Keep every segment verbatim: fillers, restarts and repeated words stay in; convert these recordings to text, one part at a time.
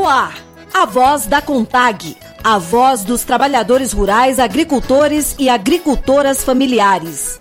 ar, a voz da CONTAG, a voz dos trabalhadores rurais, agricultores e agricultoras familiares.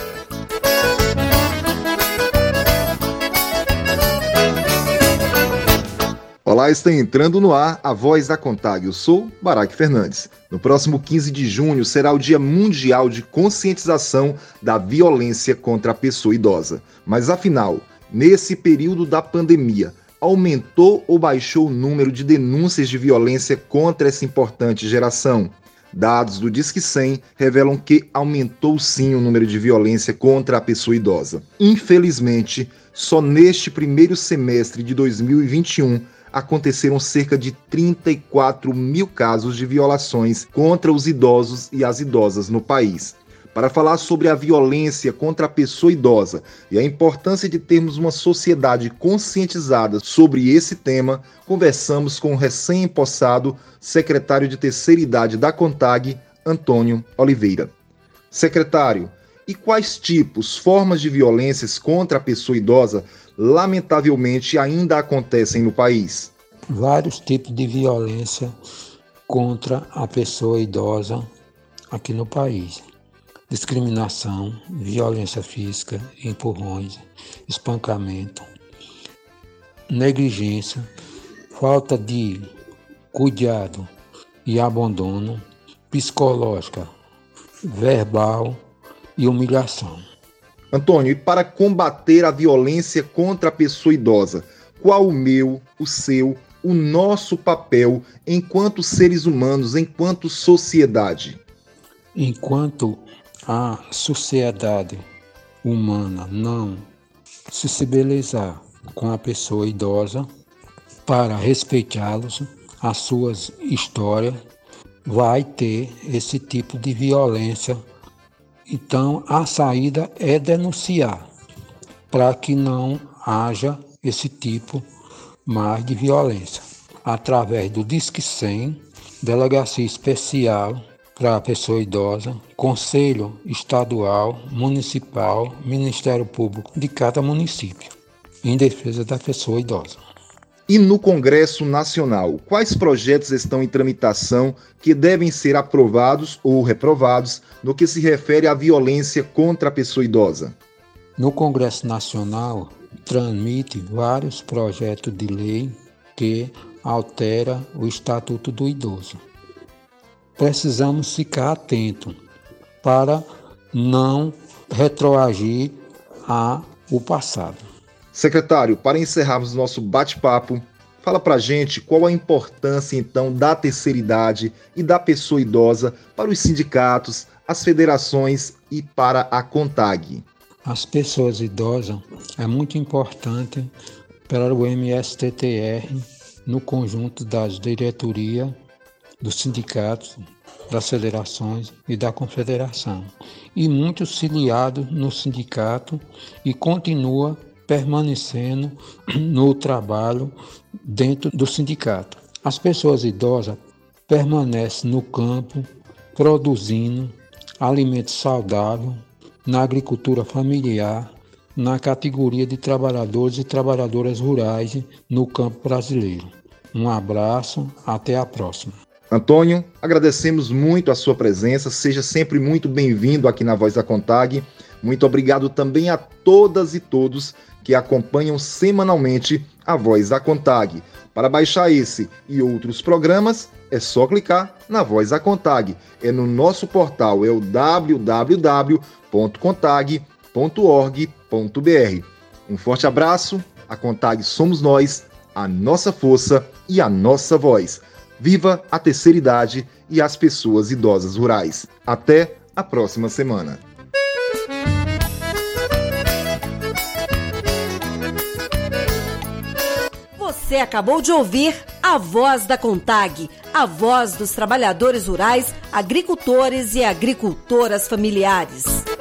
Olá, está entrando no ar a voz da CONTAG. Eu sou Baraque Fernandes. No próximo quinze de junho será o Dia Mundial de Conscientização da Violência contra a Pessoa Idosa. Mas afinal, nesse período da pandemia, aumentou ou baixou o número de denúncias de violência contra essa importante geração? Dados do Disque cem revelam que aumentou sim o número de violência contra a pessoa idosa. Infelizmente, só neste primeiro semestre de dois mil e vinte e um, aconteceram cerca de trinta e quatro mil casos de violações contra os idosos e as idosas no país. Para falar sobre a violência contra a pessoa idosa e a importância de termos uma sociedade conscientizada sobre esse tema, conversamos com o recém-empossado secretário de Terceira Idade da CONTAG, Antônio Oliveira. Secretário, e quais tipos, formas de violências contra a pessoa idosa, lamentavelmente, ainda acontecem no país? Vários tipos de violência contra a pessoa idosa aqui no país. Discriminação, violência física, empurrões, espancamento, negligência, falta de cuidado e abandono, psicológica, verbal e humilhação. Antônio, e para combater a violência contra a pessoa idosa, qual o meu, o seu, o nosso papel enquanto seres humanos, enquanto sociedade? Enquanto a sociedade humana não se sensibilizar com a pessoa idosa para respeitá-los, as suas histórias, vai ter esse tipo de violência. Então, a saída é denunciar, para que não haja esse tipo mais de violência. Através do Disque cem, Delegacia Especial para a Pessoa Idosa, Conselho Estadual, Municipal, Ministério Público de cada município, em defesa da pessoa idosa. E no Congresso Nacional, quais projetos estão em tramitação que devem ser aprovados ou reprovados no que se refere à violência contra a pessoa idosa? No Congresso Nacional, tramite vários projetos de lei que altera o Estatuto do Idoso. Precisamos ficar atentos para não retroagir ao passado. Secretário, para encerrarmos nosso bate-papo, fala pra gente qual a importância, então, da terceira idade e da pessoa idosa para os sindicatos, as federações e para a CONTAG. As pessoas idosas é muito importante para o M S T T R no conjunto das diretorias, dos sindicatos, das federações e da confederação. E muitos filiados no sindicato e continua permanecendo no trabalho dentro do sindicato. As pessoas idosas permanecem no campo produzindo alimentos saudáveis, na agricultura familiar, na categoria de trabalhadores e trabalhadoras rurais no campo brasileiro. Um abraço, até a próxima. Antônio, agradecemos muito a sua presença, seja sempre muito bem-vindo aqui na Voz da CONTAG. Muito obrigado também a todas e todos que acompanham semanalmente a Voz da CONTAG. Para baixar esse e outros programas, é só clicar na Voz da CONTAG. É no nosso portal, é o w w w ponto contag ponto org ponto b r. Um forte abraço, a CONTAG somos nós, a nossa força e a nossa voz. Viva a terceira idade e as pessoas idosas rurais. Até a próxima semana. Você acabou de ouvir a Voz da CONTAG, a voz dos trabalhadores rurais, agricultores e agricultoras familiares.